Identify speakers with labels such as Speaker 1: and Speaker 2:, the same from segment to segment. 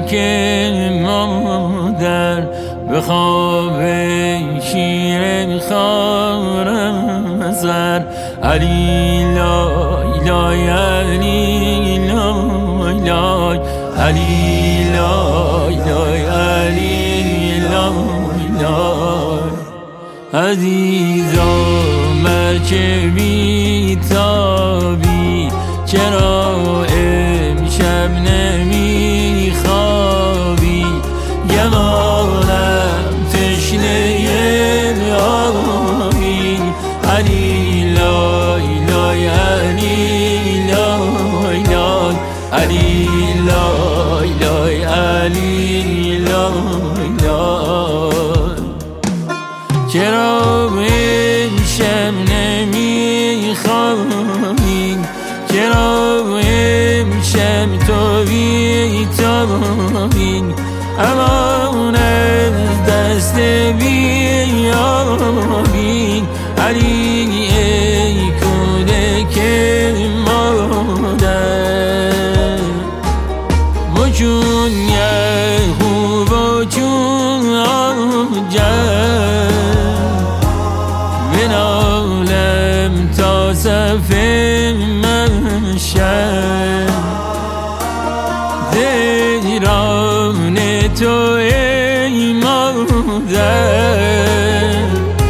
Speaker 1: که مادر به خواب شیر خارم زر. علی لای لای علی لای لای علی لای لای علی لای لای. عزیزا مرچه بی تابی چرا امشب نمی خوابی؟ گمانم تشنه آبی. علی لای لای علی لای لای علی لای لای علی لای لای. چرا امشب نمی خوابی؟ چرا امشب تو بی تابی؟ امان از دست بیابی. علی ای کودک مادر و چون یعقوب و چون آجر بنالم تا صف محشر. دیران تو ای مادر.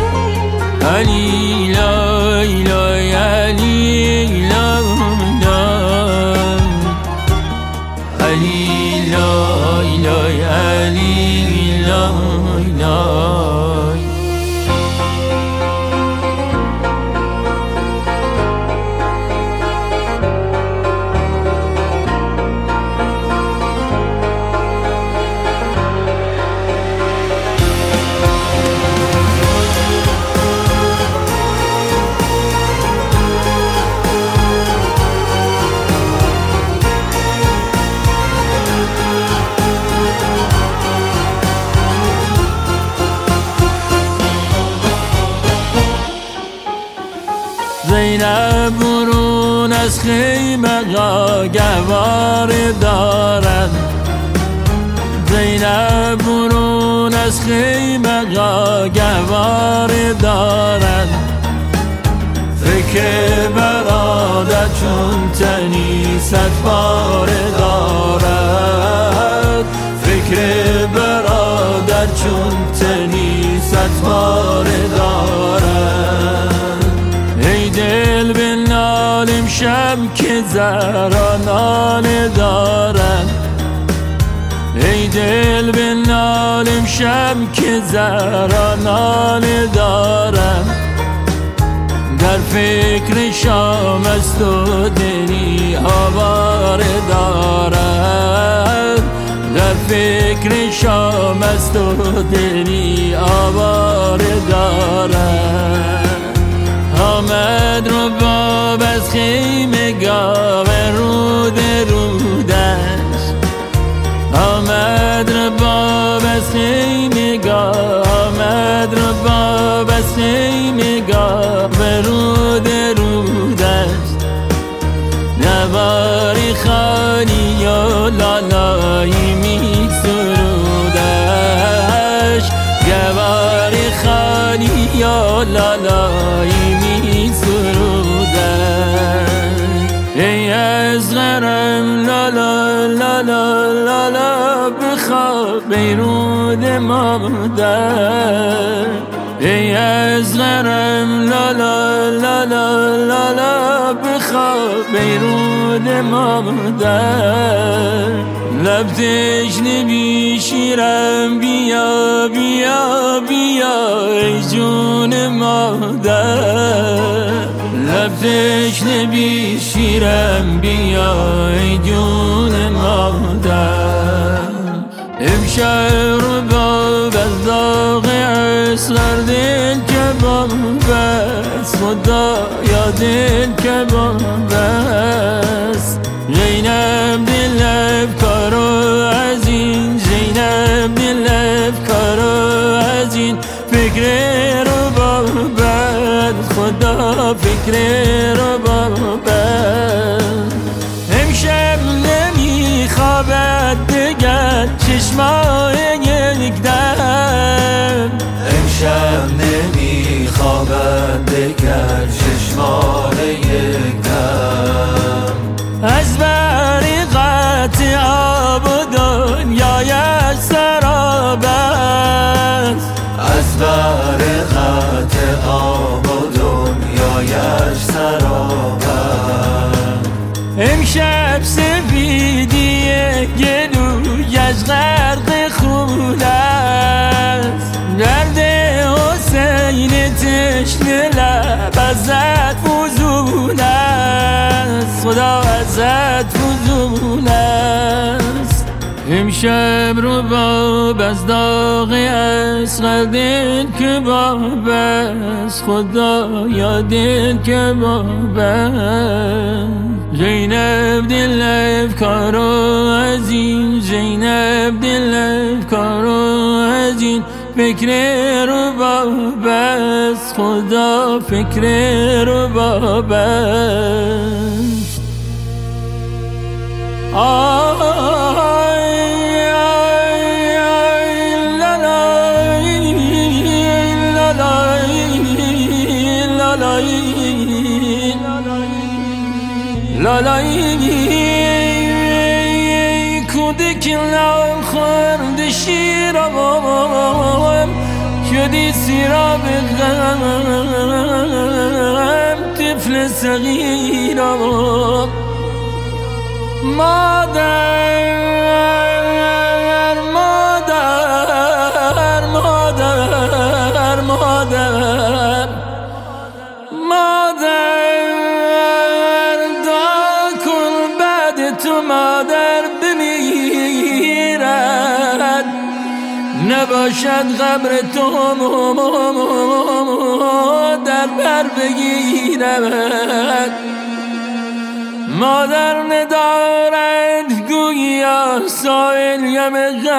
Speaker 1: علی لای لای علی لای لای علی لای لای علی لای لای. زینب برون از خیمه گوار دارد. زینب برون از خیمه گوار دارد. فکر برادر چون تنی صد پاره دارد. فکر برادر چون تنی صد پاره دارد. ای دل بنال امشب که زهرا ناله دارد. ای دل بنال امشب که زهرا ناله دارد. در فکر شام است و دلی آواره دارد. در فکر شام است و دلی آواره دارد. آمد رباب از خیمه گاو رود رودش. آمد رباب از خیمه گاو. آمد رباب از خیمه گاو رود رودش. نواری خالی و لالایی می سرودش. گواری خالی و لالایی می سرودش. ای اصغرم لالا لالا لالا بخواب بیرود مادر. ای اصغرم لالا لالا لالا بخواب بیرود مادر. لب تشنه بی شیرم بیا بیا بیا ای جون مادر. لب تشنه بی شیرم بیا ای جون مادر. امشب رباب از داغ اصغر دل کباب بس. خدا یا دل کباب بس. زینب دل افکارو از این. زینب دل افکارو از این. فکر رباب بد خدا فکر رباب بد. امشب نمی خوابد دگر چشمای یک دم.
Speaker 2: امشب نمیخوابم بگر چشمای یک دم.
Speaker 1: از بریقت آب و دنیایش سراب است،
Speaker 2: از بریقت آب و دنیایش سراب است.
Speaker 1: امشب سفیدی گلویش غرق خون است، درد حسین تشنه لب ازت فزون است، خدا ازت فزون است. امشب رو باب از داغ اصغر دل کباب است، خدا یا دل کباب است. زینب دل افکارو از این، زینب دل افکارو از این، فکر رباب است، خدا فکر رباب است. لالایی کودک لام خورد شیرم، شدی سیراب غم، طفل صغیرم. مادر مادر مادر مادر مادر دعا کن بعد تو مادر بمیرد، نباشد قبر تو در بر بگیرد. مادر ندارد گویا سایل یم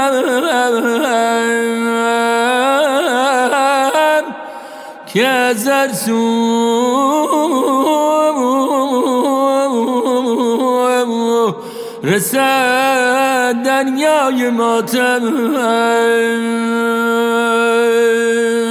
Speaker 1: غم، که ازت سو رسد دریای ماتم.